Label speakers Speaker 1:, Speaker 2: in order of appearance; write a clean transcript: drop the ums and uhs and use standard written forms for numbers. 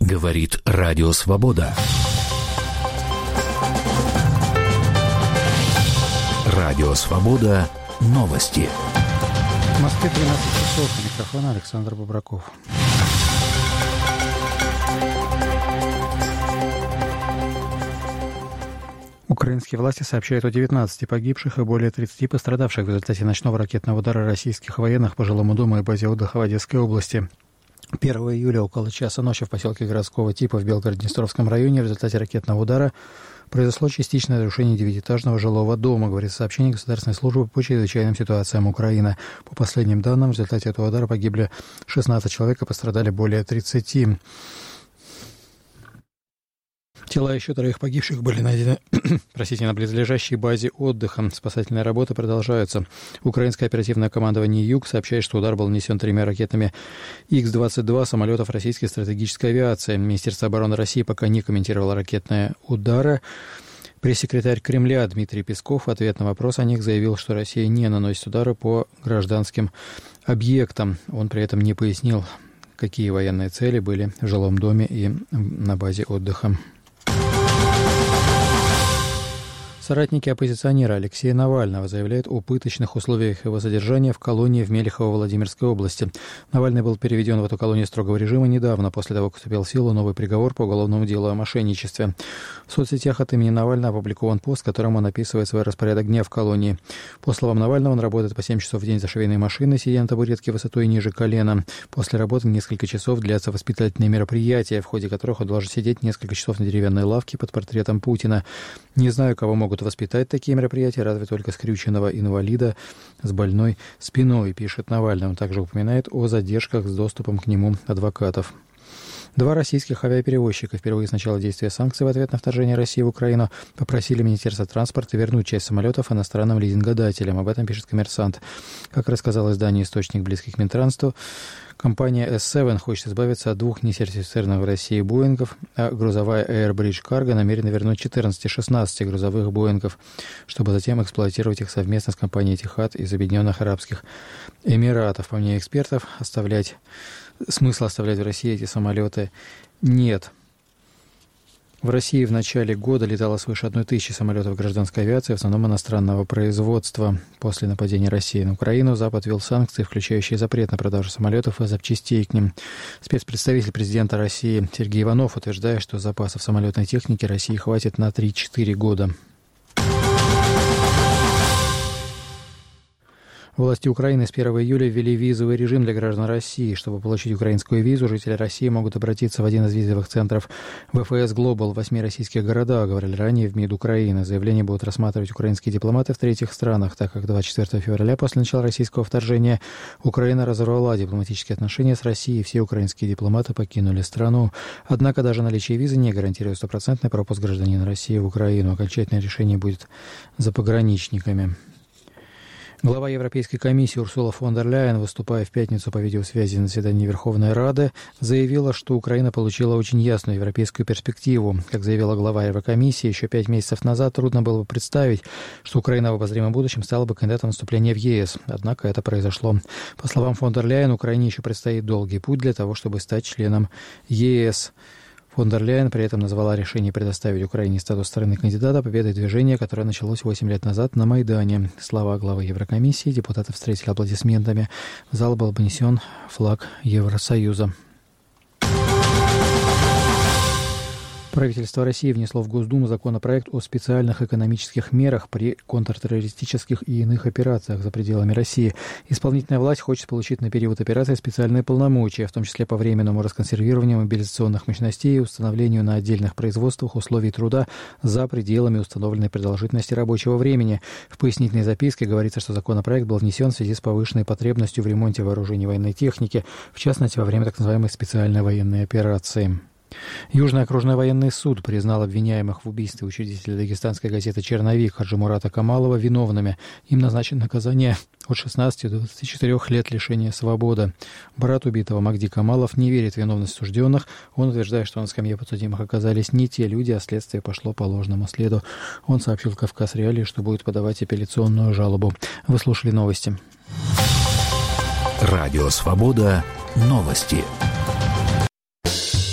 Speaker 1: Говорит Радио Свобода. Радио Свобода. Новости.
Speaker 2: В Москве 13 часов. Микрофон Александр Бобраков. Украинские власти сообщают о 19 погибших и более 30 пострадавших в результате ночного ракетного удара российских военных по жилому дому и базе отдыха в Одесской области. 1 июля около часа ночи в поселке городского типа в Белгород-Днестровском районе в результате ракетного удара произошло частичное разрушение девятиэтажного жилого дома, говорит сообщение Государственной службы по чрезвычайным ситуациям Украины. По последним данным, в результате этого удара погибли 16 человек и пострадали более 30. Тела еще 3 погибших были найдены на близлежащей базе отдыха. Спасательные работы продолжаются. Украинское оперативное командование «Юг» сообщает, что удар был нанесен 3 ракетами Х-22 самолетов российской стратегической авиации. Министерство обороны России пока не комментировало ракетные удары. Пресс-секретарь Кремля Дмитрий Песков в ответ на вопрос о них заявил, что Россия не наносит удары по гражданским объектам. Он при этом не пояснил, какие военные цели были в жилом доме и на базе отдыха. Соратники оппозиционера Алексея Навального заявляют о пыточных условиях его содержания в колонии в Мелехово Владимирской области. Навальный был переведен в эту колонию строгого режима недавно, после того, как вступил в силу новый приговор по уголовному делу о мошенничестве. В соцсетях от имени Навального опубликован пост, в котором он описывает свой распорядок дня в колонии. По словам Навального, он работает по 7 часов в день за швейной машиной, сидя на табуретке высотой ниже колена. После работы несколько часов длятся воспитательные мероприятия, в ходе которых он должен сидеть несколько часов на деревянной лавке под портретом Путина. Не знаю, кого могут воспитать такие мероприятия, разве только скрюченного инвалида с больной спиной, пишет Навальный. Он также упоминает о задержках с доступом к нему адвокатов. 2 российских авиаперевозчика впервые с начала действия санкций в ответ на вторжение России в Украину попросили Министерство транспорта вернуть часть самолетов иностранным лизингодателям. Об этом пишет «Коммерсант». Как рассказал изданию источник, близкий к Минтрансу, компания S7 хочет избавиться от 2 несертифицированных в России Боингов, а грузовая Air Bridge Cargo намерена вернуть 14 и 16 грузовых Боингов, чтобы затем эксплуатировать их совместно с компанией Etihad из Объединенных Арабских Эмиратов. По мнению экспертов, смысла оставлять в России эти самолеты нет. В России в начале года летало свыше 1000 самолетов гражданской авиации, в основном иностранного производства. После нападения России на Украину Запад ввел санкции, включающие запрет на продажу самолетов и запчастей к ним. Спецпредставитель президента России Сергей Иванов утверждает, что запасов самолетной техники России хватит на 3-4 года. Власти Украины с 1 июля ввели визовый режим для граждан России. Чтобы получить украинскую визу, жители России могут обратиться в один из визовых центров ВФС Глобал в 8 российских городах, говорили ранее в МИД Украины. Заявление будут рассматривать украинские дипломаты в третьих странах, так как 24 февраля после начала российского вторжения Украина разорвала дипломатические отношения с Россией, и все украинские дипломаты покинули страну. Однако даже наличие визы не гарантирует стопроцентный пропуск гражданина России в Украину. Окончательное решение будет за пограничниками. Глава Европейской комиссии Урсула фон дер Ляйен, выступая в пятницу по видеосвязи на заседании Верховной Рады, заявила, что Украина получила очень ясную европейскую перспективу. Как заявила глава Еврокомиссии, еще 5 месяцев назад трудно было бы представить, что Украина в обозримом будущем стала бы кандидатом на вступление в ЕС. Однако это произошло. По словам фон дер Ляйен, Украине еще предстоит долгий путь для того, чтобы стать членом ЕС. Фон дер Ляйен при этом назвала решение предоставить Украине статус страны-кандидата победой движения, которое началось 8 лет назад на Майдане. Слова главы Еврокомиссии депутаты встретили аплодисментами. В зал был понесен флаг Евросоюза. Правительство России внесло в Госдуму законопроект о специальных экономических мерах при контртеррористических и иных операциях за пределами России. Исполнительная власть хочет получить на период операции специальные полномочия, в том числе по временному расконсервированию мобилизационных мощностей и установлению на отдельных производствах условий труда за пределами установленной продолжительности рабочего времени. В пояснительной записке говорится, что законопроект был внесен в связи с повышенной потребностью в ремонте вооружений и военной техники, в частности, во время так называемой специальной военной операции. Южный окружной военный суд признал обвиняемых в убийстве учредителя дагестанской газеты «Черновик» Хаджимурата Камалова виновными. Им назначено наказание от 16 до 24 лет лишения свободы. Брат убитого Магди Камалов не верит в виновность осужденных. Он утверждает, что на скамье подсудимых оказались не те люди, а следствие пошло по ложному следу. Он сообщил «Кавказ Реалии», что будет подавать апелляционную жалобу. Вы слушали новости.
Speaker 1: Радио «Свобода». Новости.